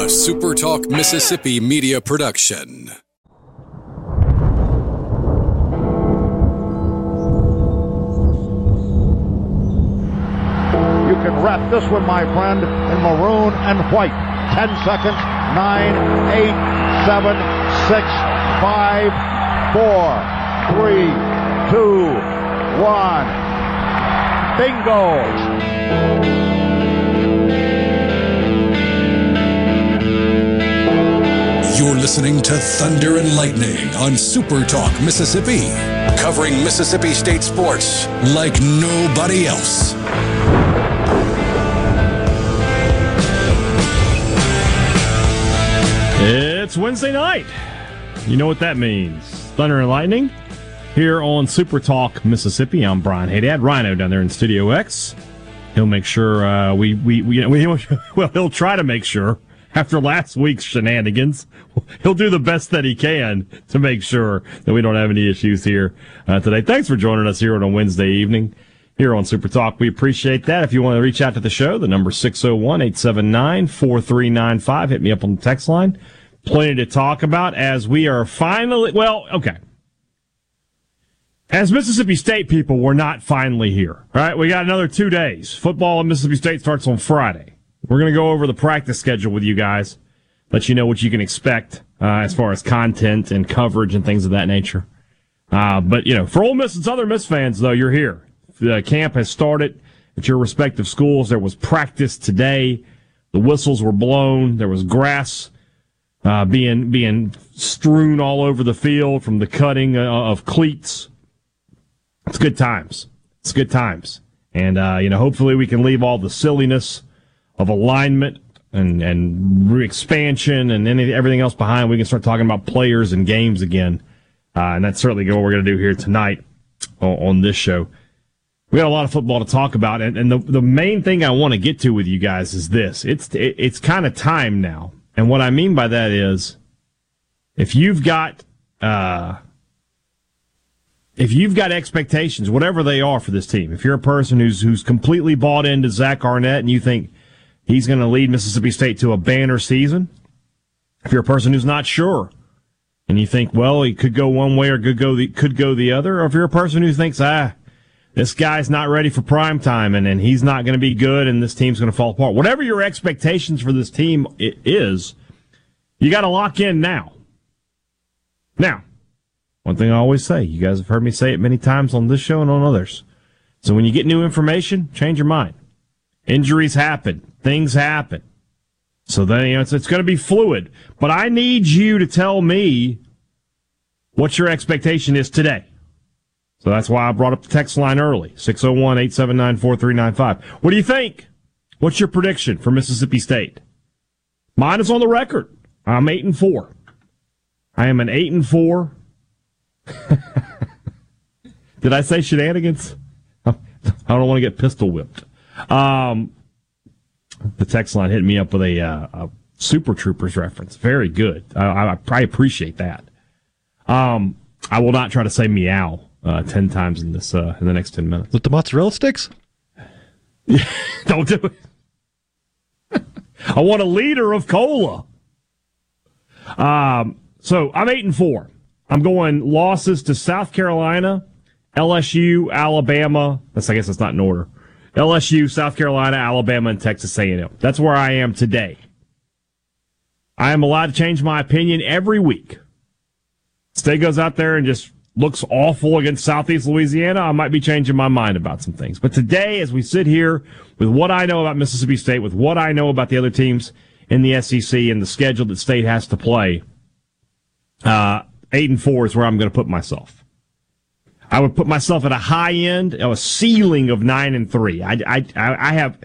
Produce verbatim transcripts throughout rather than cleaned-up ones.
A Super Talk Mississippi media production. You can wrap this one, my friend, in maroon and white. Ten seconds. Nine, eight, seven, six, five, four, three, two, one. Bingo! You're listening to Thunder and Lightning on Super Talk Mississippi, covering Mississippi State sports like nobody else. It's Wednesday night. You know what that means. Thunder and Lightning here on Super Talk Mississippi. I'm Brian Haydad. Rhino down there in Studio X. He'll make sure uh, we, we, we, we, well, he'll try to make sure after last week's shenanigans, he'll do the best that he can to make sure that we don't have any issues here uh, today. Thanks for joining us here on a Wednesday evening here on Super Talk. We appreciate that. If you want to reach out to the show, the number six oh one, eight seven nine, four three nine five. Hit me up on the text line. Plenty to talk about as we are finally, well, okay. As Mississippi State people, we're not finally here. All right, we got another two days. Football at Mississippi State starts on Friday. We're going to go over the practice schedule with you guys, let you know what you can expect uh, as far as content and coverage and things of that nature. Uh, but, you know, for Ole Miss and Southern Miss fans, though, you're here. The camp has started at your respective schools. There was practice today. The whistles were blown. There was grass uh, being being strewn all over the field from the cutting uh, of cleats. It's good times. It's good times. And, uh, you know, hopefully we can leave all the silliness of alignment and, and re-expansion and any, everything else behind. We can start talking about players and games again. Uh, and that's certainly what we're going to do here tonight on, on this show. We got a lot of football to talk about, and, and the the main thing I want to get to with you guys is this. It's it, it's kind of time now. And what I mean by that is if you've got uh, if you've got expectations, whatever they are for this team, if you're a person who's who's completely bought into Zach Arnett and you think he's going to lead Mississippi State to a banner season, if you're a person who's not sure and you think, well, he could go one way or could go the could go the other, or if you're a person who thinks, ah, this guy's not ready for prime time, and, and he's not going to be good, and this team's going to fall apart. Whatever your expectations for this team is, you got to lock in now. Now, one thing I always say, you guys have heard me say it many times on this show and on others. So when you get new information, change your mind. Injuries happen. Things happen. So then, you know, it's, it's going to be fluid. But I need you to tell me what your expectation is today. So that's why I brought up the text line early, six oh one, eight seven nine, four three nine five. What do you think? What's your prediction for Mississippi State? Mine is on the record. I'm eight and four. I am an eight and four. Did I say shenanigans? I don't want to get pistol whipped. Um, the text line hit me up with a, uh, a Super Troopers reference. Very good. I, I, I appreciate that. Um, I will not try to say meow. Uh, ten times in this uh, in the next ten minutes. With the mozzarella sticks? Don't do it. I want a liter of cola. Um, so I'm eight and four. I'm going losses to South Carolina, L S U, Alabama. That's I guess that's not in order. L S U, South Carolina, Alabama, and Texas A and M. That's where I am today. I am allowed to change my opinion every week. State goes out there and just looks awful against Southeast Louisiana, I might be changing my mind about some things. But today, as we sit here with what I know about Mississippi State, with what I know about the other teams in the S E C and the schedule that State has to play, uh, eight and four is where I'm going to put myself. I would put myself at a high end, a ceiling of nine and three. I, I, I have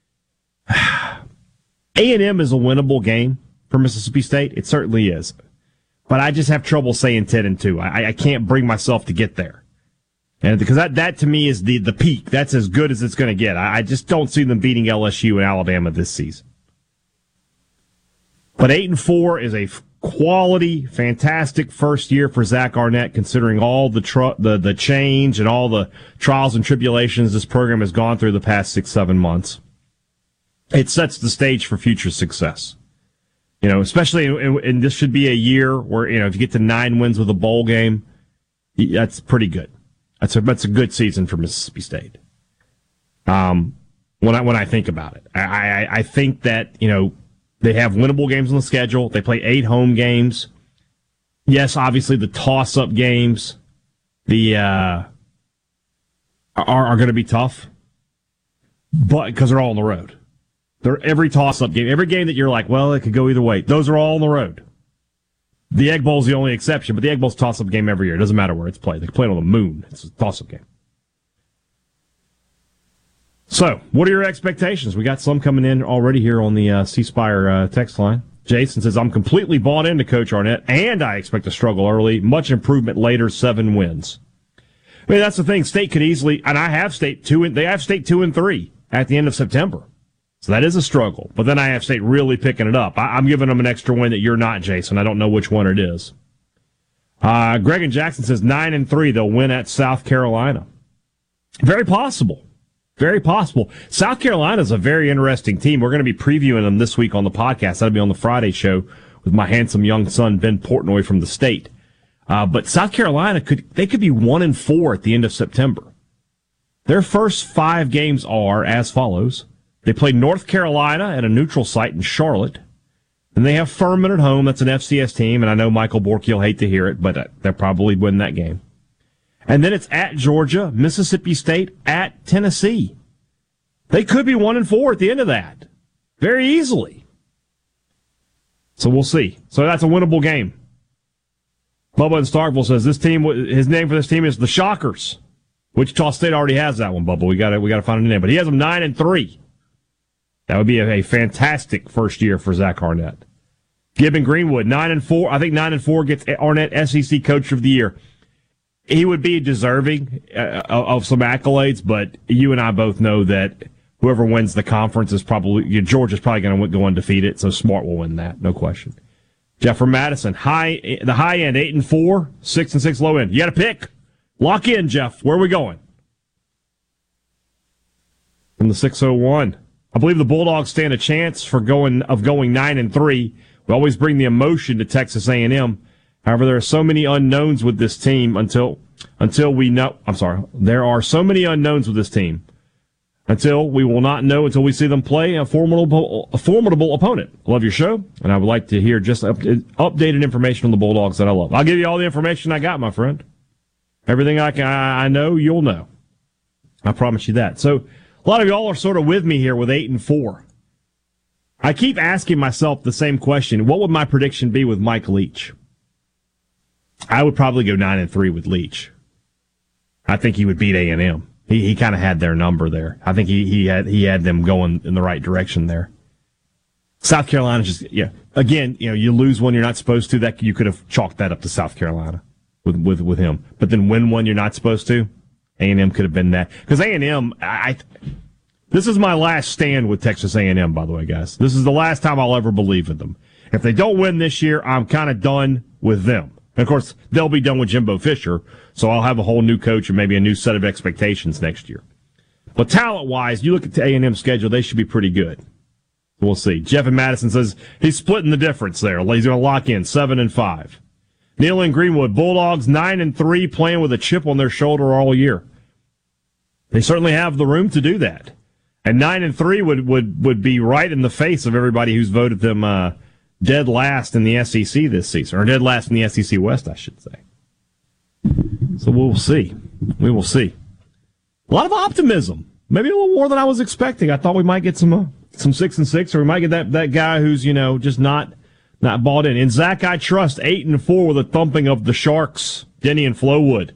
A and M is a winnable game for Mississippi State. It certainly is. But I just have trouble saying ten and two. I, I can't bring myself to get there. And because that, that to me is the, the peak. That's as good as it's going to get. I, I just don't see them beating L S U and Alabama this season. But eight and four is a quality, fantastic first year for Zach Arnett, considering all the tr- the the change and all the trials and tribulations this program has gone through the past six, seven months. It sets the stage for future success. You know, especially, and this should be a year where, you know, if you get to nine wins with a bowl game, that's pretty good. That's a, that's a good season for Mississippi State. Um, when I, when I think about it, I, I, I think that, you know, they have winnable games on the schedule. They play eight home games. Yes, obviously the toss-up games, the, uh, are, are going to be tough, but, because they're all on the road. They're every toss-up game, every game that you're like, well, it could go either way. Those are all on the road. The Egg Bowl's the only exception, but the Egg Bowl's a toss-up game every year. It doesn't matter where it's played. They can play it on the moon. It's a toss-up game. So, what are your expectations? We got some coming in already here on the uh, C Spire uh, text line. Jason says, I'm completely bought into Coach Arnett, and I expect to struggle early. Much improvement later, seven wins. I mean, that's the thing. State could easily, and I have State two, and they have State two and three at the end of September. So that is a struggle. But then I have State really picking it up. I, I'm giving them an extra win that you're not, Jason. I don't know which one it is. Uh, Greg and Jackson says nine and three. They'll win at South Carolina. Very possible. Very possible. South Carolina is a very interesting team. We're going to be previewing them this week on the podcast. That'll be on the Friday show with my handsome young son, Ben Portnoy from the State. Uh, but South Carolina could, they could be one and four at the end of September. Their first five games are as follows. They play North Carolina at a neutral site in Charlotte. Then they have Furman at home. That's an F C S team, and I know Michael Borky will hate to hear it, but they'll probably win that game. And then it's at Georgia, Mississippi State, at Tennessee. They could be one and four at the end of that. Very easily. So we'll see. So that's a winnable game. Bubba in Starkville says this team, his name for this team is the Shockers. Wichita State already has that one, Bubba. We got to we got to find a name, but he has them nine and three. That would be a, a fantastic first year for Zach Arnett. Gibbon Greenwood nine and four. I think nine and four gets Arnett S E C Coach of the Year. He would be deserving uh, of some accolades, but you and I both know that whoever wins the conference is probably you know, Georgia's probably going to go undefeated. So Smart will win that, no question. Jeff from Madison, high the high end eight and four, six and six low end. You got to pick. Lock in, Jeff. Where are we going? From the six oh one. I believe the Bulldogs stand a chance for going of going nine and three. We always bring the emotion to Texas A and M. However, there are so many unknowns with this team until until we know. I'm sorry. There are so many unknowns with this team until we will not know until we see them play a formidable a formidable opponent. I love your show, and I would like to hear just up, updated information on the Bulldogs that I love. I'll give you all the information I got, my friend. Everything I can, I know, you'll know. I promise you that. So. A lot of y'all are sort of with me here with eight and four. I keep asking myself the same question. What would my prediction be with Mike Leach? I would probably go nine and three with Leach. I think he would beat A and M. He he kind of had their number there. I think he he had he had them going in the right direction there. South Carolina just yeah. Again, you know, you lose one you're not supposed to. That you could have chalked that up to South Carolina with with with him. But then win one you're not supposed to. A and M could have been that. Because A and M, I, this is my last stand with Texas A and M, by the way, guys. This is the last time I'll ever believe in them. If they don't win this year, I'm kind of done with them. And of course, they'll be done with Jimbo Fisher, so I'll have a whole new coach and maybe a new set of expectations next year. But talent-wise, you look at the A and M schedule, they should be pretty good. We'll see. Jeff in Madison says he's splitting the difference there. He's going to lock in seven and five. Neil in Greenwood, Bulldogs nine and three, playing with a chip on their shoulder all year. They certainly have the room to do that. And nine and three would, would, would be right in the face of everybody who's voted them uh, dead last in the S E C this season, or dead last in the S E C West, I should say. So we'll see. We will see. A lot of optimism. Maybe a little more than I was expecting. I thought we might get some uh, some six and six, or we might get that, that guy who's, you know, just not not bought in. In Zach, I trust eight and four with a thumping of the Sharks, Denny and Flowood.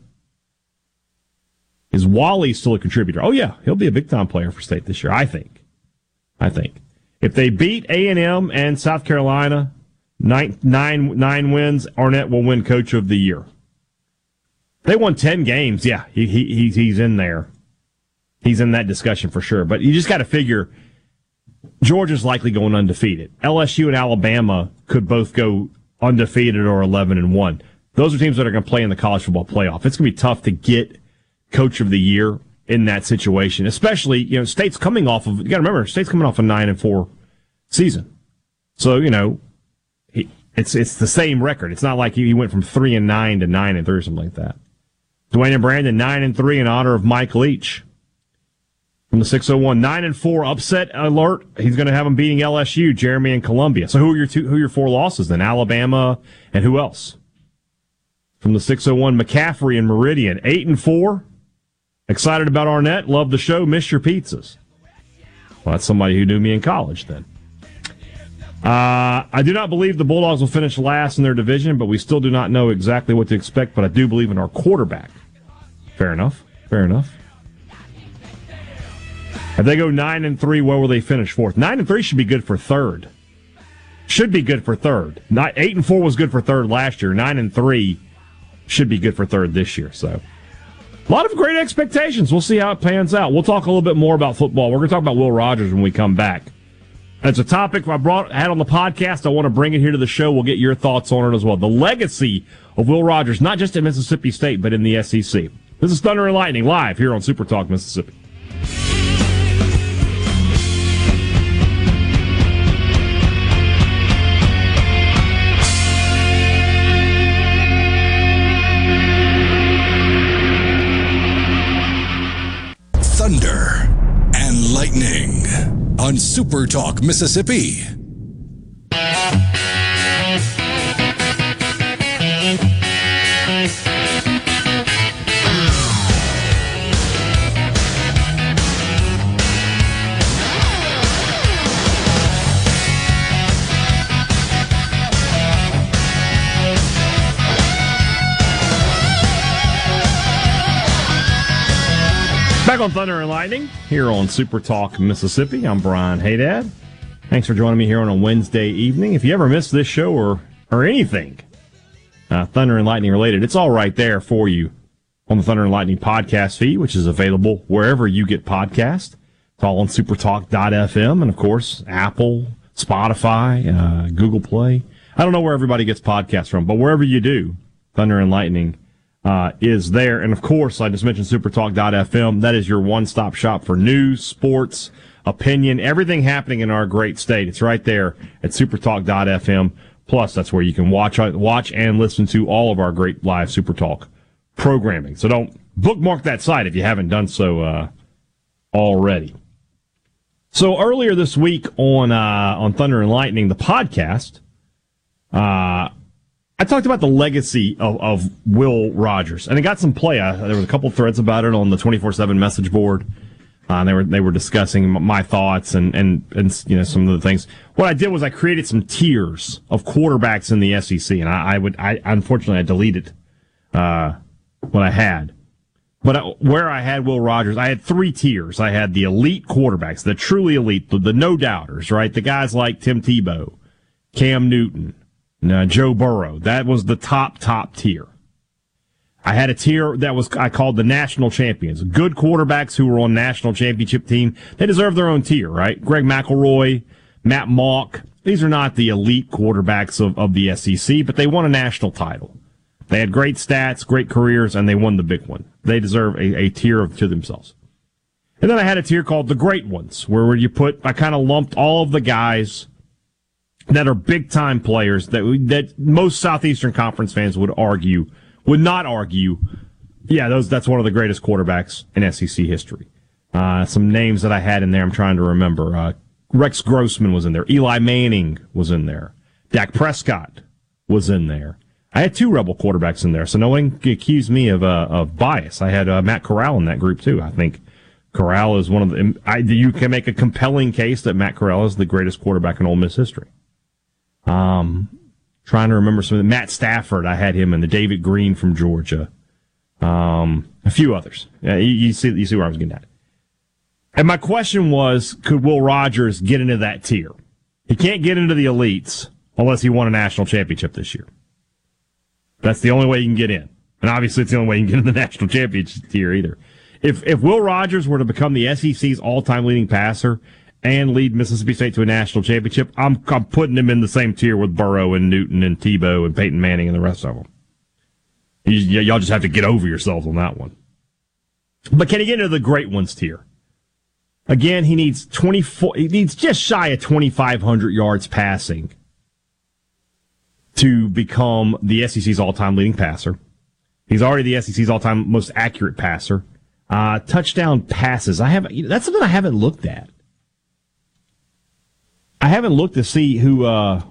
Is Wally still a contributor? Oh, yeah. He'll be a big-time player for State this year, I think. I think. If they beat A and M and South Carolina, nine, nine, nine wins, Arnett will win Coach of the Year. They won ten games. Yeah, he, he, he's in there. He's in that discussion for sure. But you just got to figure Georgia's likely going undefeated. L S U and Alabama could both go undefeated or eleven and one. Those are teams that are going to play in the college football playoff. It's going to be tough to get Coach of the Year in that situation, especially, you know, State's coming off of, you got to remember, State's coming off a nine and four season. So, you know, he, it's it's the same record. It's not like he, he went from three and nine to nine and three or something like that. Dwayne and Brandon nine and three in honor of Mike Leach. From the six oh one, nine and four upset alert. He's going to have them beating L S U, Jeremy, and Columbia. So who are your two? Who are your four losses then? Alabama and who else? From the six oh one, McCaffrey and Meridian, eight and four. Excited about Arnett. Love the show. Miss your pizzas. Well, that's somebody who knew me in college then. Uh, I do not believe the Bulldogs will finish last in their division, but we still do not know exactly what to expect. But I do believe in our quarterback. Fair enough. Fair enough. If they go nine and three, where will they finish fourth? Nine and three should be good for third. Should be good for third. Not, eight and four was good for third last year. Nine and three should be good for third this year. So, a lot of great expectations. We'll see how it pans out. We'll talk a little bit more about football. We're going to talk about Will Rogers when we come back. It's a topic I brought had on the podcast. I want to bring it here to the show. We'll get your thoughts on it as well. The legacy of Will Rogers, not just at Mississippi State, but in the S E C. This is Thunder and Lightning live here on Super Talk Mississippi. Thunder and Lightning on Super Talk Mississippi. Back on Thunder and Lightning, here on Super Talk Mississippi. I'm Brian Haydad. Thanks for joining me here on a Wednesday evening. If you ever missed this show or or anything uh, Thunder and Lightning related, it's all right there for you on the Thunder and Lightning podcast feed, which is available wherever you get podcasts. It's all on supertalk dot f m and, of course, Apple, Spotify, uh, Google Play. I don't know where everybody gets podcasts from, but wherever you do, Thunder and Lightning Uh, is there. And, of course, I just mentioned supertalk dot f m. That is your one-stop shop for news, sports, opinion, everything happening in our great state. It's right there at supertalk dot f m. Plus, that's where you can watch watch and listen to all of our great live Supertalk programming. So don't bookmark that site if you haven't done so uh, already. So earlier this week on uh, on Thunder and Lightning, the podcast, uh, I talked about the legacy of, of Will Rogers, and it got some play. I, there was a couple threads about it on the twenty-four seven message board. Uh, they were they were discussing my thoughts and, and, and you know some of the things. What I did was I created some tiers of quarterbacks in the S E C, and I, I would I unfortunately I deleted uh, what I had. But I, where I had Will Rogers, I had three tiers. I had the elite quarterbacks, the truly elite, the, the no doubters, right? The guys like Tim Tebow, Cam Newton. No, Joe Burrow. That was the top, top tier. I had a tier that was I called the national champions. Good quarterbacks who were on national championship team. They deserve their own tier, right? Greg McElroy, Matt Mauck. These are not the elite quarterbacks of, of the S E C, but they won a national title. They had great stats, great careers, and they won the big one. They deserve a, a tier to themselves. And then I had a tier called the great ones, where you put, I kind of lumped all of the guys that are big-time players that that most Southeastern Conference fans would argue, would not argue, yeah, those that's one of the greatest quarterbacks in S E C history. Uh, some names that I had in there I'm trying to remember. Uh, Rex Grossman was in there. Eli Manning was in there. Dak Prescott was in there. I had two Rebel quarterbacks in there, so no one can accuse me of uh, of bias. I had uh, Matt Corral in that group, too. I think Corral is one of the... I, you can make a compelling case that Matt Corral is the greatest quarterback in Ole Miss history. Um, trying to remember some of the, Matt Stafford, I had him in the David Green from Georgia. Um, a few others. Yeah, you, you see, you see where I was getting at. And my question was, could Will Rogers get into that tier? He can't get into the elites unless he won a national championship this year. That's the only way you can get in. And obviously it's the only way you can get in the national championship tier either. If, if Will Rogers were to become the S E C's all-time leading passer and lead Mississippi State to a national championship, I'm, I'm putting him in the same tier with Burrow and Newton and Tebow and Peyton Manning and the rest of them. You, y'all just have to get over yourselves on that one. But can he get into the great ones tier? Again, he needs twenty-four. He needs just shy of twenty-five hundred yards passing to become the S E C's all-time leading passer. He's already the S E C's all-time most accurate passer. Uh, touchdown passes. I haven't. That's something I haven't looked at. I haven't looked to see who, uh,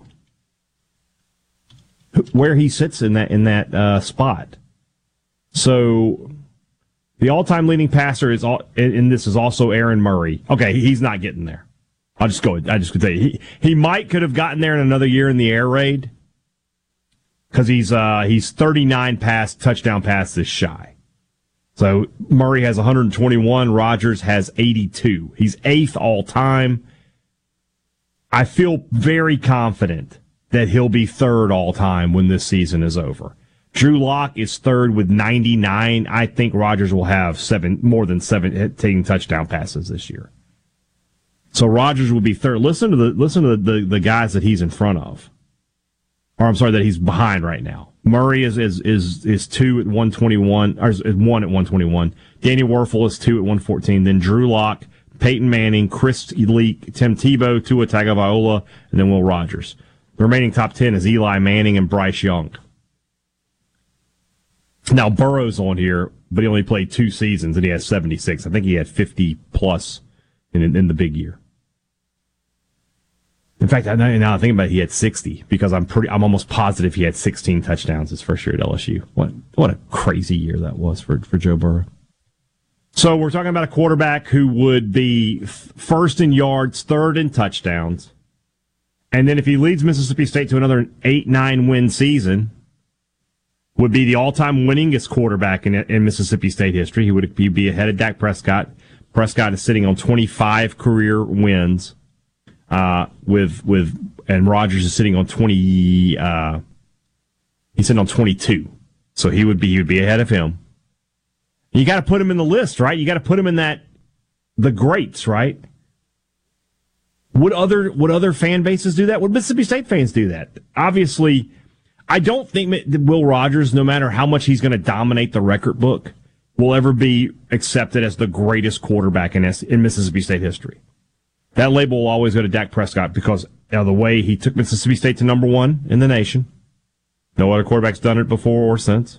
who where he sits in that in that uh, spot. So the all-time leading passer is all, and this is also Aaron Murray. Okay, he's not getting there. I'll just go. I just could tell you he he might could have gotten there in another year in the air raid because he's uh, he's thirty-nine pass touchdown passes shy. So Murray has one hundred twenty-one. Rodgers has eighty-two. He's eighth all time. I feel very confident that he'll be third all time when this season is over. Drew Lock is third with ninety-nine. I think Rodgers will have seven more than seventeen touchdown passes this year. So Rodgers will be third. Listen to the listen to the, the, the guys that he's in front of. Or I'm sorry, that he's behind right now. Murray is is is, is two at one twenty-one, or is one at one twenty-one. Danny Werfel is two at one fourteen. Then Drew Lock, Peyton Manning, Chris Leak, Tim Tebow, Tua Tagovailoa, and then Will Rogers. The remaining top ten is Eli Manning and Bryce Young. Now Burrow's on here, but he only played two seasons and he has seventy-six. I think he had fifty plus in in the big year. In fact, now I think about it, he had sixty because I'm pretty, I'm almost positive he had sixteen touchdowns his first year at L S U. What what a crazy year that was for, for Joe Burrow. So we're talking about a quarterback who would be first in yards, third in touchdowns, and then if he leads Mississippi State to another eight nine win season, would be the all-time winningest quarterback in, in Mississippi State history. He would be ahead of Dak Prescott. Prescott is sitting on twenty-five career wins. Uh, with with and Rodgers is sitting on twenty. Uh, he's sitting on twenty-two, so he would be he would be ahead of him. You got to put him in the list, right? You got to put him in that the greats, right? Would other would other fan bases do that? Would Mississippi State fans do that? Obviously, I don't think that Will Rogers, no matter how much he's going to dominate the record book, will ever be accepted as the greatest quarterback in in Mississippi State history. That label will always go to Dak Prescott because of the way he took Mississippi State to number one in the nation. No other quarterback's done it before or since.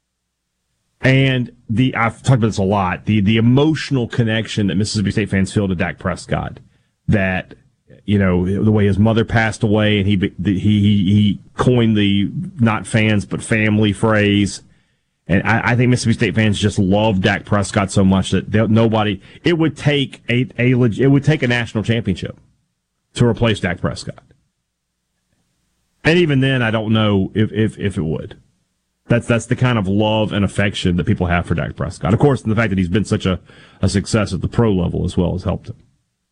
And the I've talked about this a lot, the the emotional connection that Mississippi State fans feel to Dak Prescott. That, you know, the way his mother passed away and he he he coined the not fans but family phrase. And I, I think Mississippi State fans just love Dak Prescott so much that nobody. It would take a, a it would take a national championship to replace Dak Prescott, and even then, I don't know if if, if it would. That's that's the kind of love and affection that people have for Dak Prescott. Of course, the fact that he's been such a, a success at the pro level as well has helped him.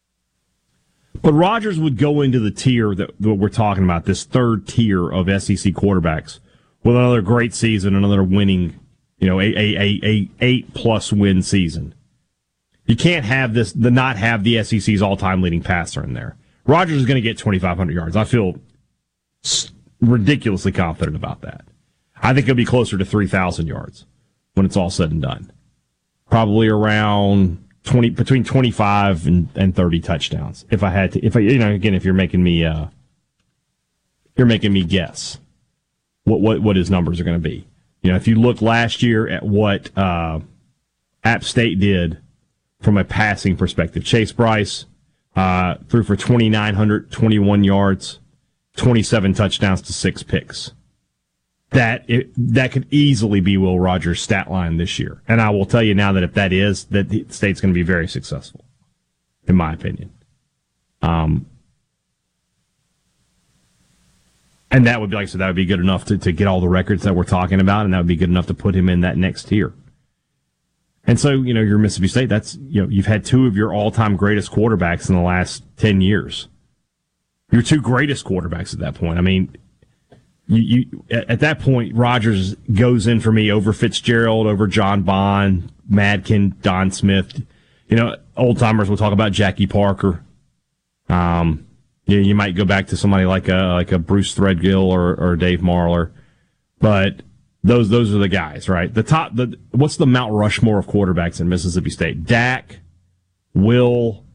But Rodgers would go into the tier that, that we're talking about, this third tier of S E C quarterbacks, with another great season, another winning. You know, a, a, a, a eight plus win season. You can't have this, the not have the S E C's all-time leading passer in there. Rodgers is going to get twenty-five hundred yards. I feel ridiculously confident about that. I think he'll be closer to three thousand yards when it's all said and done. Probably around twenty, between twenty-five and, and thirty touchdowns. If I had to, if I, you know, again, if you're making me, uh, you're making me guess what, what, what his numbers are going to be. You know, if you look last year at what uh, App State did from a passing perspective, Chase Bryce uh, threw for two thousand nine hundred twenty-one yards, twenty-seven touchdowns to six picks. That it, that could easily be Will Rogers' stat line this year. And I will tell you now that if that is, that the State's going to be very successful, in my opinion. Um. And that would be, like I said, that would be good enough to, to get all the records that we're talking about, and that would be good enough to put him in that next tier. And so, you know, you're Mississippi State. That's, you know, you've had two of your all-time greatest quarterbacks in the last ten years. Your two greatest quarterbacks at that point. I mean, you, you at that point, Rodgers goes in for me over Fitzgerald, over John Bond, Madkin, Don Smith. You know, old-timers will talk about Jackie Parker. Um... Yeah, you might go back to somebody like a like a Bruce Threadgill or, or Dave Marler, but those those are the guys, right? The top, the what's the Mount Rushmore of quarterbacks in Mississippi State? Dak, Will,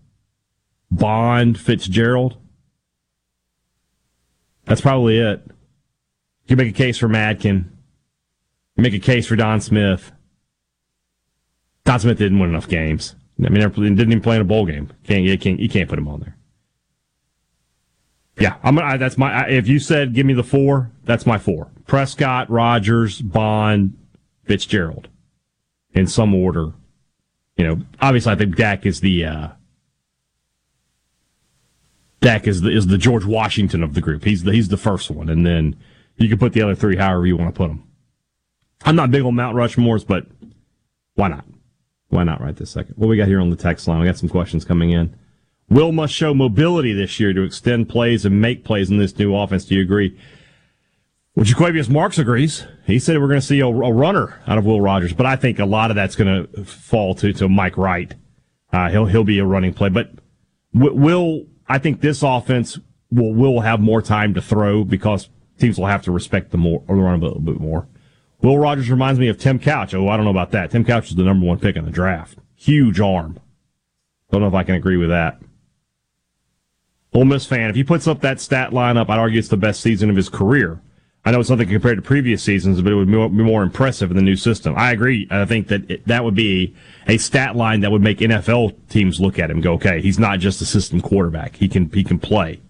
Bond, Fitzgerald. That's probably it. You can make a case for Madkin. You make a case for Don Smith. Don Smith didn't win enough games. I mean, he didn't even play in a bowl game. Can't you can't you can't put him on there. Yeah, I'm. I, that's my. I, if you said give me the four, that's my four: Prescott, Rodgers, Bond, Fitzgerald, in some order. You know, obviously, I think Dak is the uh, Dak is the is the George Washington of the group. He's the he's the first one, and then you can put the other three however you want to put them. I'm not big on Mount Rushmores, but why not? Why not right this second? What we got here on the text line? We got some questions coming in. Will must show mobility this year to extend plays and make plays in this new offense. Do you agree? Well, Jaquavius Marks agrees. He said we're going to see a, a runner out of Will Rogers, but I think a lot of that's going to fall to, to Mike Wright. Uh, he'll he'll be a running play, but Will, I think this offense will will have more time to throw because teams will have to respect the more or run a little bit more. Will Rogers reminds me of Tim Couch. Oh, I don't know about that. Tim Couch is the number one pick in the draft. Huge arm. Don't know if I can agree with that. Ole Miss fan, if he puts up that stat line up, I'd argue it's the best season of his career. I know it's nothing compared to previous seasons, but it would be more, be more impressive in the new system. I agree. I think that it, that would be a stat line that would make N F L teams look at him and go, okay, he's not just a system quarterback. He can he can play.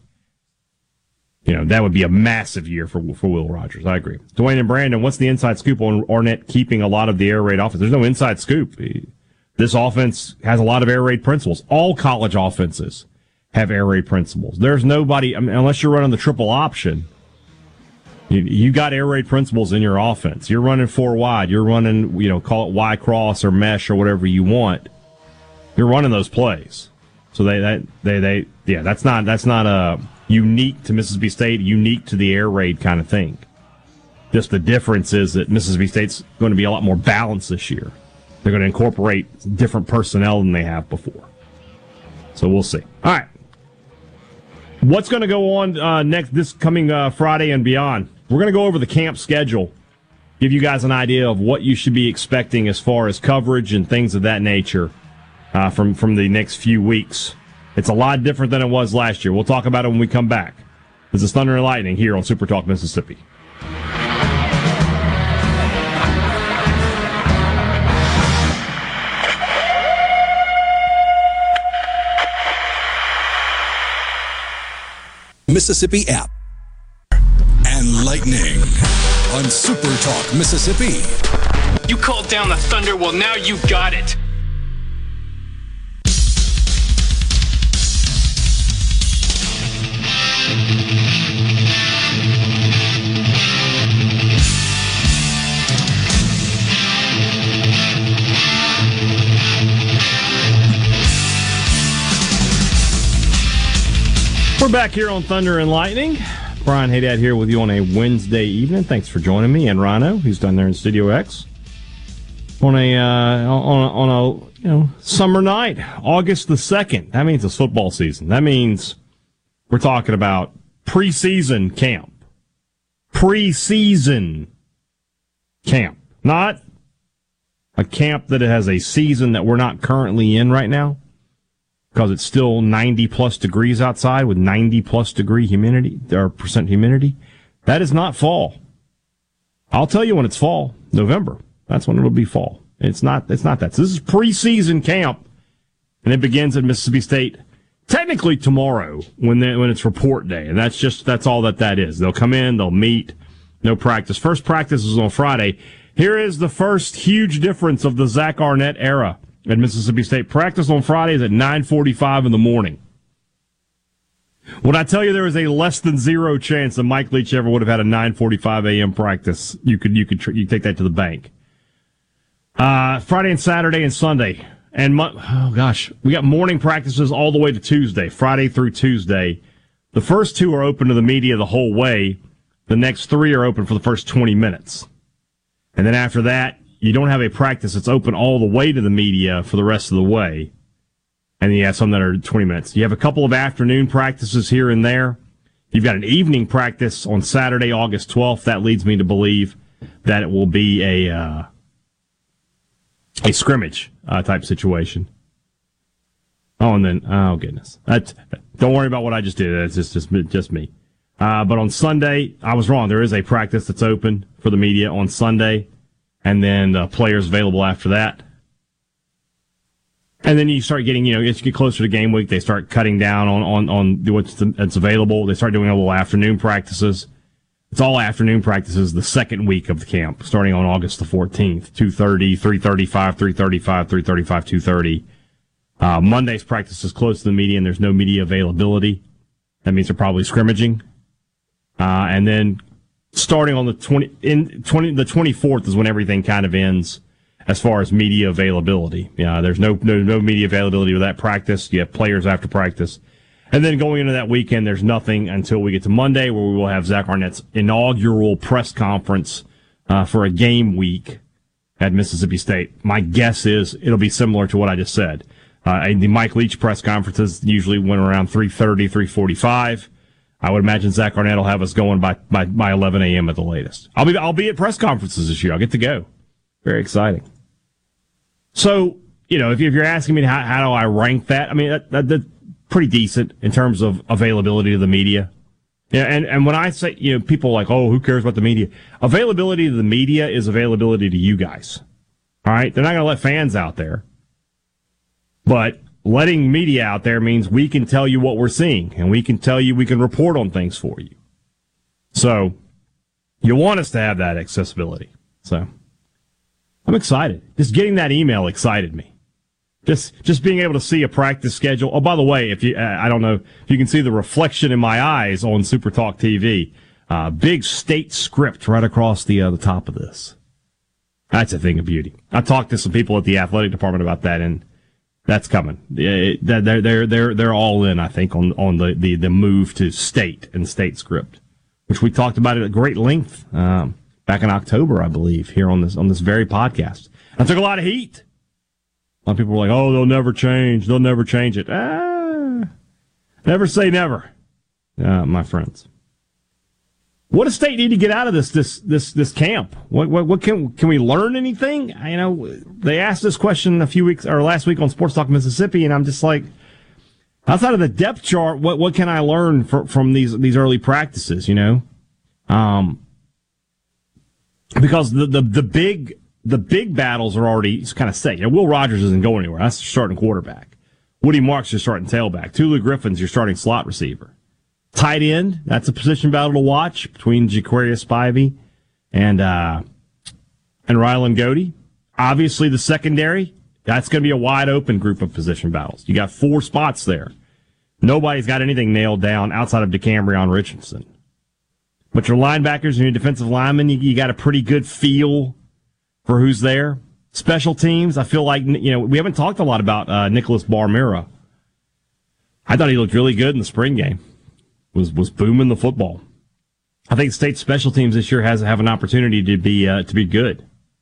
You know, that would be a massive year for for Will Rogers. I agree. Dwayne and Brandon, what's the inside scoop on Arnett keeping a lot of the air raid offense? There's no inside scoop. This offense has a lot of air raid principles. All college offenses have air raid principles. There's nobody, I mean, unless you're running the triple option, you, you got air raid principles in your offense. You're running four wide. You're running, you know, call it Y cross or mesh or whatever you want. You're running those plays. So they, that, they, they, yeah, that's not, that's not a unique to Mississippi State, unique to the air raid kind of thing. Just the difference is that Mississippi State's going to be a lot more balanced this year. They're going to incorporate different personnel than they have before. So we'll see. All right. What's going to go on uh, next this coming uh, Friday and beyond? We're going to go over the camp schedule, give you guys an idea of what you should be expecting as far as coverage and things of that nature uh, from, from the next few weeks. It's a lot different than it was last year. We'll talk about it when we come back. This is Thunder and Lightning here on Super Talk Mississippi. Mississippi app and Lightning on Super Talk Mississippi. You called down the thunder, well now you got it. We're back here on Thunder and Lightning. Brian Haydad here with you on a Wednesday evening. Thanks for joining me and Rhino, who's down there in Studio X, on a uh, on a, on a you know summer night, August the second. That means it's football season. That means we're talking about preseason camp, preseason camp, not a camp that has a season that we're not currently in right now, because it's still ninety plus degrees outside with ninety plus degree humidity or percent humidity. That is not fall. I'll tell you when it's fall. November. That's when it'll be fall. It's not. It's not that. So this is preseason camp, and it begins at Mississippi State. Technically tomorrow, when they, when it's report day, and that's just that's all that that is. They'll come in, they'll meet, no practice. First practice is on Friday. Here is the first huge difference of the Zach Arnett era at Mississippi State. Practice on Fridays at nine forty-five in the morning. When I tell you there is a less than zero chance that Mike Leach ever would have had a nine forty-five a.m. practice, you could you could you take that to the bank. Uh, Friday and Saturday and Sunday, and mo- oh gosh, we got morning practices all the way to Tuesday, Friday through Tuesday. The first two are open to the media the whole way. The next three are open for the first twenty minutes, and then after that, you don't have a practice that's open all the way to the media for the rest of the way. And you have some that are twenty minutes. You have a couple of afternoon practices here and there. You've got an evening practice on Saturday, August twelfth. That leads me to believe that it will be a uh, a scrimmage uh, type situation. Oh, and then, oh, goodness. That, don't worry about what I just did. That's just, just, just me. Uh, but on Sunday, I was wrong. There is a practice that's open for the media on Sunday, and then uh, players available after that. And then you start getting, you know, as you get closer to game week, they start cutting down on, on, on what's that's available. They start doing a little afternoon practices. It's all afternoon practices the second week of the camp, starting on August the fourteenth, two thirty, three thirty-five, three thirty-five, three thirty-five, two thirty. Uh, Monday's practice is close to the media, and there's no media availability. That means they're probably scrimmaging. Uh, and then starting on the twenty, in twenty, the twenty-fourth is when everything kind of ends as far as media availability. Yeah, there's no, no, no media availability with that practice. You have players after practice. And then going into that weekend, there's nothing until we get to Monday, where we will have Zach Arnett's inaugural press conference, uh, for a game week at Mississippi State. My guess is it'll be similar to what I just said. Uh, the Mike Leach press conferences usually went around three thirty, three forty-five. I would imagine Zach Arnett will have us going by, by, by eleven a.m. at the latest. I'll be, I'll be at press conferences this year. I'll get to go. Very exciting. So, you know, if, if you're asking me how, how do I rank that, I mean, that, that, that's pretty decent in terms of availability to the media. Yeah, and, and when I say, you know, people are like, oh, who cares about the media? Availability to the media is availability to you guys. All right? They're not going to let fans out there. But letting media out there means we can tell you what we're seeing, and we can tell you, we can report on things for you. So you want us to have that accessibility. So I'm excited. Just getting that email excited me. Just just being able to see a practice schedule. Oh, by the way, if you uh, I don't know if you can see the reflection in my eyes on Super Talk T V. Uh, big state script right across the uh, the top of this. That's a thing of beauty. I talked to some people at the athletic department about that, and that's coming. It, they're they're they're they're all in, I think, on on the, the, the move to state and state script, which we talked about it at great length um, back in October, I believe, here on this on this very podcast. I took a lot of heat. A lot of people were like, "Oh, they'll never change. They'll never change it." Ah, never say never, uh, my friends. What does state need to get out of this this this this camp? What what, what can can we learn anything? You know, they asked this question a few weeks or last week on Sports Talk Mississippi, and I'm just like, outside of the depth chart, what what can I learn for, from these these early practices? You know, um, because the the the big the big battles are already kind of set. You know, Will Rogers isn't going anywhere. That's your starting quarterback. Woody Marks your starting tailback. Tulu Griffin's your starting slot receiver. Tight end, that's a position battle to watch between Jaquarius Spivey and uh, and Rylan Godey. Obviously, the secondary, that's going to be a wide open group of position battles. You got four spots there. Nobody's got anything nailed down outside of DeCambrion Richardson. But your linebackers and your defensive linemen, you, you got a pretty good feel for who's there. Special teams, I feel like, you know, we haven't talked a lot about uh, Nicholas Barmera. I thought he looked really good in the spring game. Was was booming the football. I think state special teams this year has have an opportunity to be uh, to be good.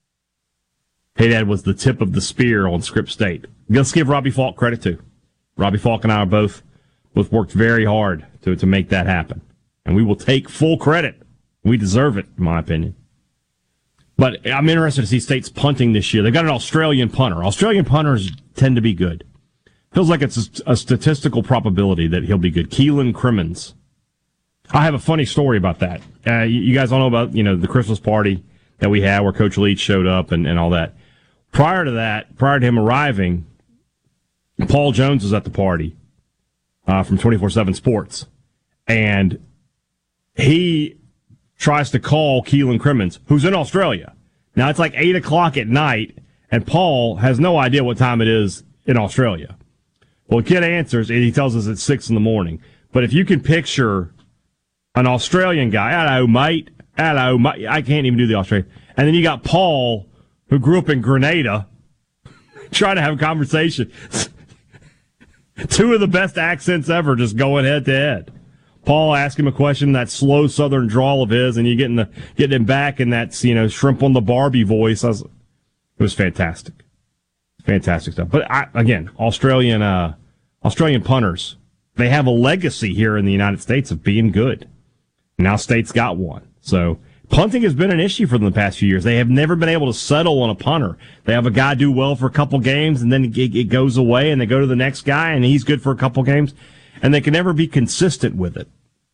Haydad was the tip of the spear on Script State. Let's give Robbie Falk credit too. Robbie Falk and I are both both worked very hard to to make that happen, and we will take full credit. We deserve it, in my opinion. But I'm interested to see state's punting this year. They've got an Australian punter. Australian punters tend to be good. Feels like it's a, a statistical probability that he'll be good. Keelan Crimmins. I have a funny story about that. Uh, you, you guys all know about, you know, the Christmas party that we had where Coach Leach showed up and, and all that. Prior to that, prior to him arriving, Paul Jones was at the party uh, from twenty-four seven Sports. And he tries to call Keelan Crimmins, who's in Australia. Now, it's like eight o'clock at night, and Paul has no idea what time it is in Australia. Well, the kid answers, and he tells us it's six in the morning. But if you can picture an Australian guy, hello, mate, hello, mate. I can't even do the Australian. And then you got Paul, who grew up in Grenada, trying to have a conversation. Two of the best accents ever just going head to head. Paul asked him a question, that slow southern drawl of his, and you getting the getting him back in that, you know, shrimp on the Barbie voice. I was, it was fantastic. Fantastic stuff. But I, again, Australian uh, Australian punters, they have a legacy here in the United States of being good. Now State's got one. So punting has been an issue for them the past few years. They have never been able to settle on a punter. They have a guy do well for a couple games, and then it, it goes away, and they go to the next guy, and he's good for a couple games, and they can never be consistent with it.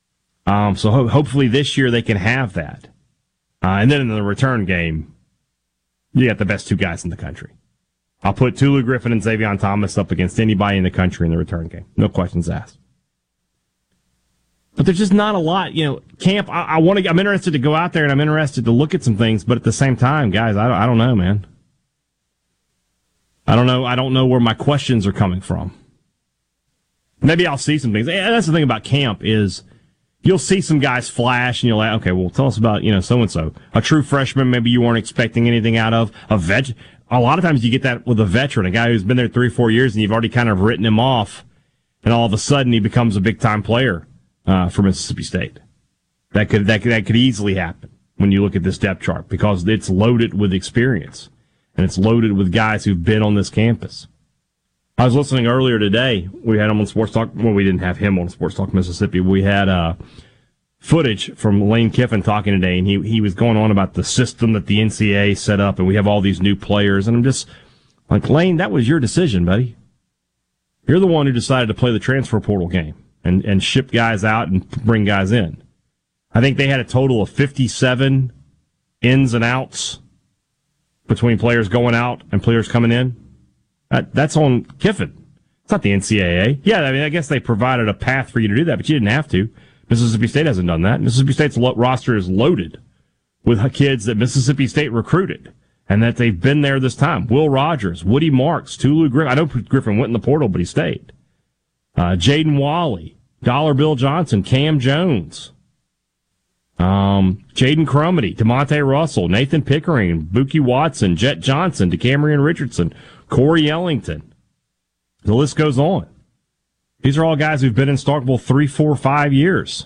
Um, so ho- hopefully this year they can have that. Uh, and then in the return game, you got the best two guys in the country. I'll put Tulu Griffin and Xavier Thomas up against anybody in the country in the return game. No questions asked. But there's just not a lot, you know. Camp. I, I want to. I'm interested to go out there and I'm interested to look at some things. But at the same time, guys, I don't, I don't know, man. I don't know. I don't know where my questions are coming from. Maybe I'll see some things. And that's the thing about camp is you'll see some guys flash and you're like, okay, well, tell us about, you know, so and so, a true freshman. Maybe you weren't expecting anything out of a vet. A lot of times you get that with a veteran, a guy who's been there three, four years, and you've already kind of written him off, and all of a sudden he becomes a big time player. Uh, for Mississippi State. That could, that could that could easily happen when you look at this depth chart because it's loaded with experience and it's loaded with guys who've been on this campus. I was listening earlier today. We had him on Sports Talk. Well, we didn't have him on Sports Talk Mississippi. We had uh, footage from Lane Kiffin talking today, and he he was going on about the system that the N C double A set up, and we have all these new players. And I'm just like, Lane, that was your decision, buddy. You're the one who decided to play the transfer portal game. And, and ship guys out and bring guys in. I think they had a total of fifty-seven ins and outs between players going out and players coming in. That, that's on Kiffin. It's not the N C double A. Yeah, I mean, I guess they provided a path for you to do that, but you didn't have to. Mississippi State hasn't done that. Mississippi State's lo- roster is loaded with kids that Mississippi State recruited and that they've been there this time. Will Rogers, Woody Marks, Tulu Griffin. I know Griffin went in the portal, but he stayed. Uh, Jaden Wally, Dollar Bill Johnson, Cam Jones, um, Jaden Crumity, DeMonte Russell, Nathan Pickering, Buki Watson, Jet Johnson, DeCamerion Richardson, Corey Ellington. The list goes on. These are all guys who've been in Starkville three, four, five years.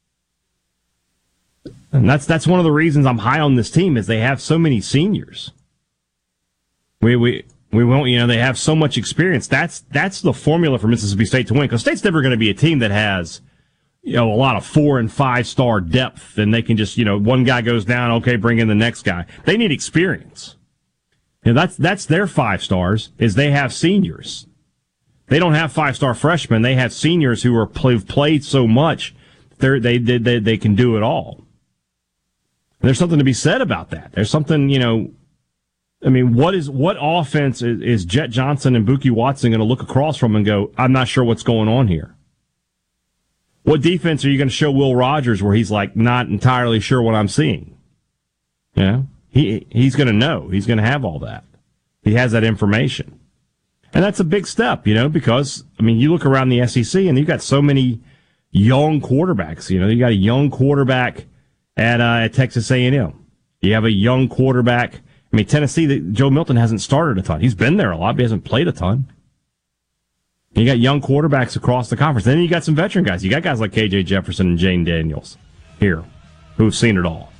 And that's that's one of the reasons I'm high on this team is they have so many seniors. We we We won't, you know, they have so much experience. That's that's the formula for Mississippi State to win. Because State's never going to be a team that has, you know, a lot of four and five star depth, and they can just, you know, one guy goes down, okay, bring in the next guy. They need experience. You know, that's that's their five stars. Is they have seniors. They don't have five star freshmen. They have seniors who are who've played so much. They're, they they they they can do it all. And there's something to be said about that. There's something, you know. I mean, what is what offense is, is Jet Johnson and Buki Watson going to look across from and go, I'm not sure what's going on here? What defense are you going to show Will Rogers where he's like not entirely sure what I'm seeing? You know, he he's going to know. He's going to have all that. He has that information. And that's a big step, you know, because, I mean, you look around the S E C and you've got so many young quarterbacks. You know, you got a young quarterback at, uh, at Texas A and M. You have a young quarterback. I mean, Tennessee, the, Joe Milton hasn't started a ton. He's been there a lot, but he hasn't played a ton. You got young quarterbacks across the conference. Then you got some veteran guys. You got guys like K J Jefferson and Jane Daniels here who've seen it all.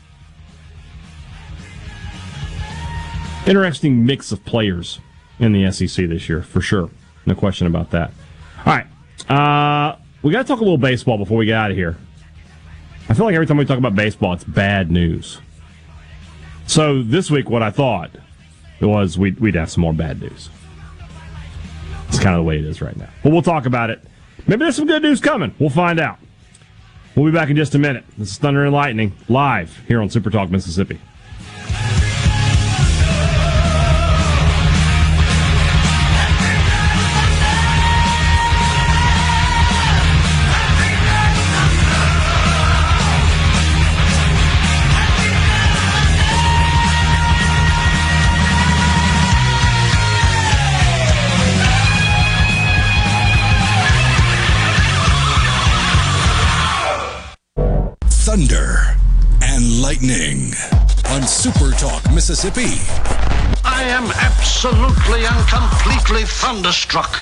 Interesting mix of players in the S E C this year, for sure. No question about that. All right. Uh, we got to talk a little baseball before we get out of here. I feel like every time we talk about baseball, it's bad news. So this week, what I thought was we'd, we'd have some more bad news. It's kind of the way it is right now. But we'll talk about it. Maybe there's some good news coming. We'll find out. We'll be back in just a minute. This is Thunder and Lightning, live here on Super Talk Mississippi. Thunder and Lightning on Super Talk Mississippi. I am absolutely and completely thunderstruck.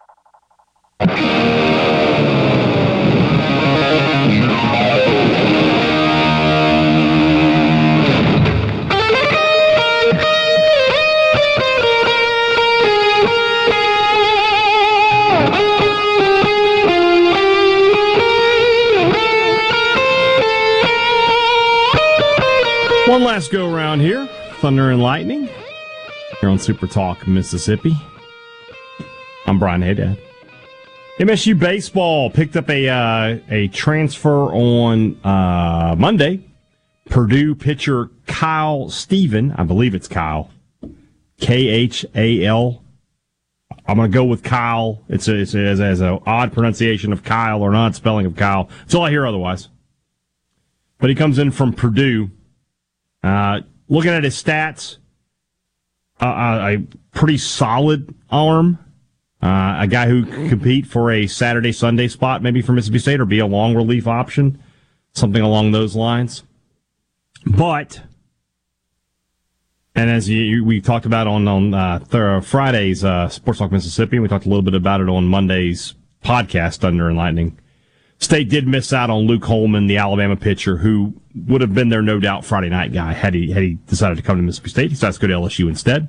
One last go around here, Thunder and Lightning, here on Super Talk Mississippi. I'm Brian Haydad. M S U baseball picked up a uh, a transfer on uh, Monday. Purdue pitcher Kyle Stephen, I believe it's Kyle, K H A L. I'm going to go with Kyle. It's a, it's a, as, as an odd pronunciation of Kyle or an odd spelling of Kyle. That's all I hear otherwise. But he comes in from Purdue. Uh, looking at his stats, uh, a pretty solid arm. Uh, a guy who can compete for a Saturday, Sunday spot maybe for Mississippi State or be a long relief option, something along those lines. But, and as you, we talked about on, on uh, th- Friday's uh, Sports Talk Mississippi, and we talked a little bit about it on Monday's podcast, Thunder and Lightning, State did miss out on Luke Holman, the Alabama pitcher, who would have been their no doubt Friday night guy had he, had he decided to come to Mississippi State. He decided to go to L S U instead.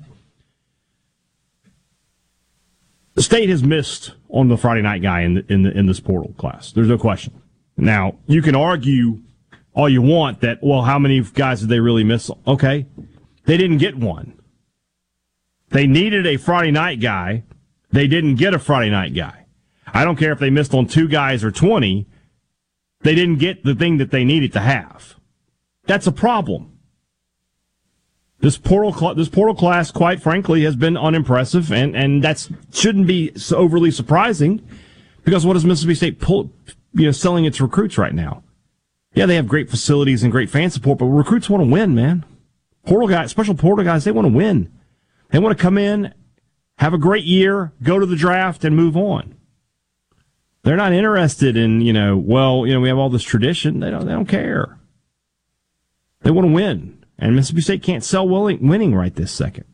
The State has missed on the Friday night guy in the, in the, in this portal class. There's no question. Now, you can argue all you want that, well, how many guys did they really miss? Okay. They didn't get one. They needed a Friday night guy. They didn't get a Friday night guy. I don't care if they missed on two guys or twenty. They didn't get the thing that they needed to have. That's a problem. This portal, cl- this portal class, quite frankly, has been unimpressive, and, and that shouldn't be so overly surprising, because what is Mississippi State pull, you know, selling its recruits right now? Yeah, they have great facilities and great fan support, but recruits want to win, man. Portal guys, special portal guys, they want to win. They want to come in, have a great year, go to the draft, and move on. They're not interested in, you know, well, you know, we have all this tradition. They don't, they don't care. They want to win. And Mississippi State can't sell willing, winning right this second.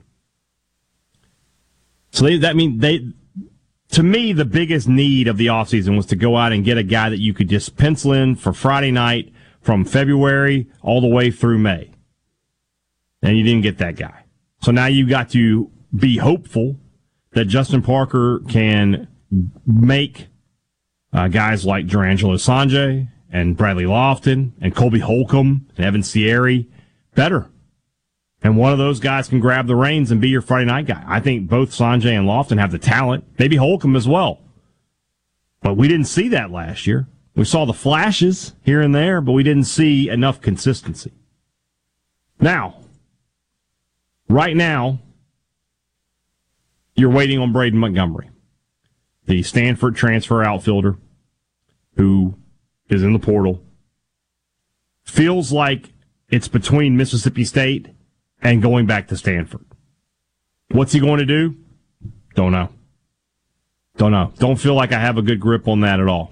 So they, that mean they, to me, the biggest need of the offseason was to go out and get a guy that you could just pencil in for Friday night from February all the way through May. And you didn't get that guy. So now you've got to be hopeful that Justin Parker can make uh, guys like Durangelo Sanjay and Bradley Lofton and Colby Holcomb and Evan Sierre better. And one of those guys can grab the reins and be your Friday night guy. I think both Sanjay and Lofton have the talent. Maybe Holcomb as well. But we didn't see that last year. We saw the flashes here and there, but we didn't see enough consistency. Now, right now, you're waiting on Braden Montgomery, the Stanford transfer outfielder who is in the portal. Feels like it's between Mississippi State and going back to Stanford. What's he going to do? Don't know. Don't know. Don't feel like I have a good grip on that at all.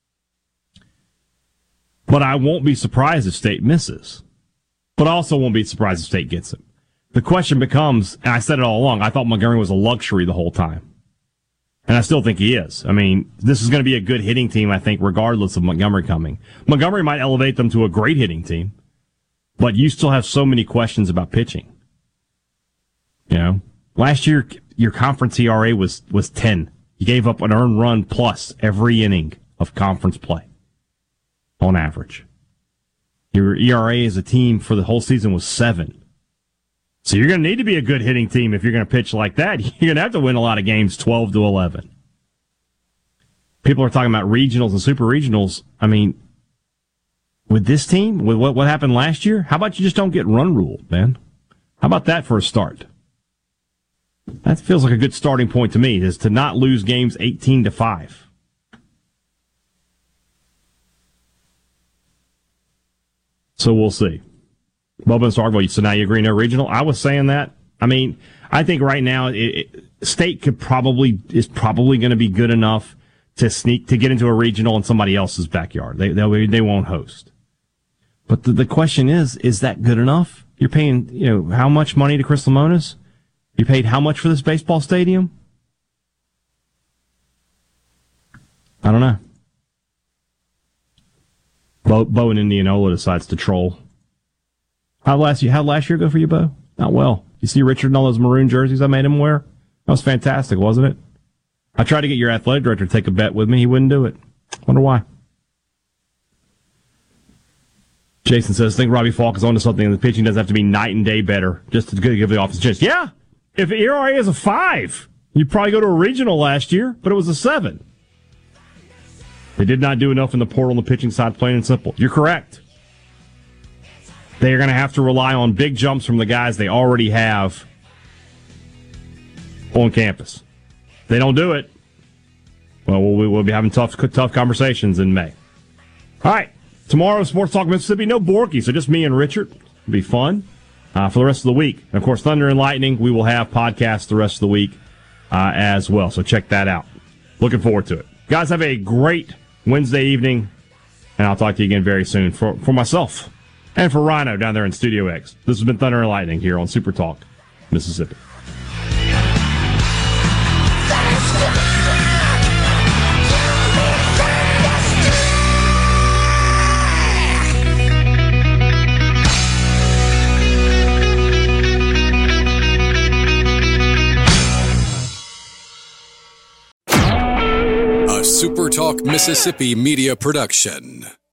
But I won't be surprised if State misses. But I also won't be surprised if State gets him. The question becomes, and I said it all along, I thought Montgomery was a luxury the whole time. And I still think he is. I mean, this is going to be a good hitting team, I think, regardless of Montgomery coming. Montgomery might elevate them to a great hitting team. But you still have so many questions about pitching. You know, last year your conference E R A was, was ten. You gave up an earned run plus every inning of conference play on average. Your E R A as a team for the whole season was seven. So you're going to need to be a good hitting team if you're going to pitch like that. You're going to have to win a lot of games twelve to eleven. People are talking about regionals and super regionals. I mean, with this team, with what, what happened last year, how about you just don't get run ruled, man? How about that for a start? That feels like a good starting point to me, is to not lose games eighteen to five. So we'll see. Bubba and Starkville, so now you agree no regional? I was saying that. I mean, I think right now it, it, State could probably is probably going to be good enough to sneak to get into a regional in somebody else's backyard. They they they won't host. But the, the question is, is that good enough? You're paying, you know, how much money to Chris Lemonis? You paid how much for this baseball stadium? I don't know. Bo, Bo in Indianola decides to troll. How last year? How last year go for you, Bo? Not well. You see Richard and all those maroon jerseys I made him wear? That was fantastic, wasn't it? I tried to get your athletic director to take a bet with me. He wouldn't do it. Wonder why. Jason says, I think Robbie Falk is onto something, and the pitching doesn't have to be night and day better just to give the offense a chance. Yeah, if E R A is a five, you'd probably go to a regional last year, but it was a seven. They did not do enough in the portal on the pitching side, plain and simple. You're correct. They are going to have to rely on big jumps from the guys they already have on campus. If they don't do it, well, we'll, we'll be having tough, tough conversations in May. All right, tomorrow, Sports Talk Mississippi, no Borky, so just me and Richard. It'll be fun uh, for the rest of the week. And, of course, Thunder and Lightning, we will have podcasts the rest of the week uh, as well, so check that out. Looking forward to it. Guys, have a great Wednesday evening, and I'll talk to you again very soon. For, for myself and for Rhino down there in Studio X, this has been Thunder and Lightning here on Super Talk Mississippi. Super Talk Mississippi Media Production.